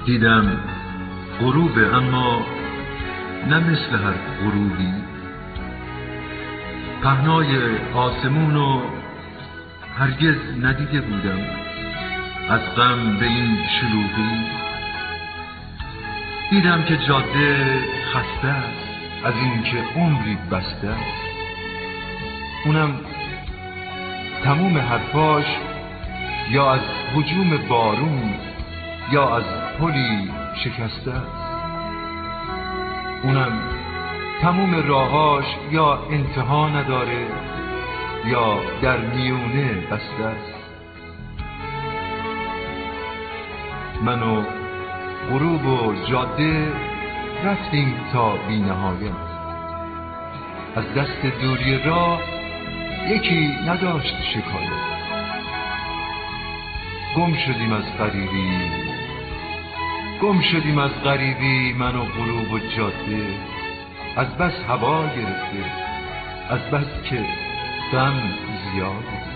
دیدم غروب، اما نه مثل هر غروبی. پهنای آسمون رو هرگز ندیده بودم، از غم به این شلوغی. دیدم که جاده خسته است از این که عمری بسته است، اونم تموم حرفاش یا از هجوم بارون یا از پلی شکسته است. اونم تموم راهاش یا انتها نداره یا در میونه بسته است. من و غروب و جاده رفتیم تا بی نهایت. از دست دوری راه یکی نداشت شکایت. گم شدیم از غریبی، من و غروب و جاده. از بس هوا گرفته، از بس که غم زیاد.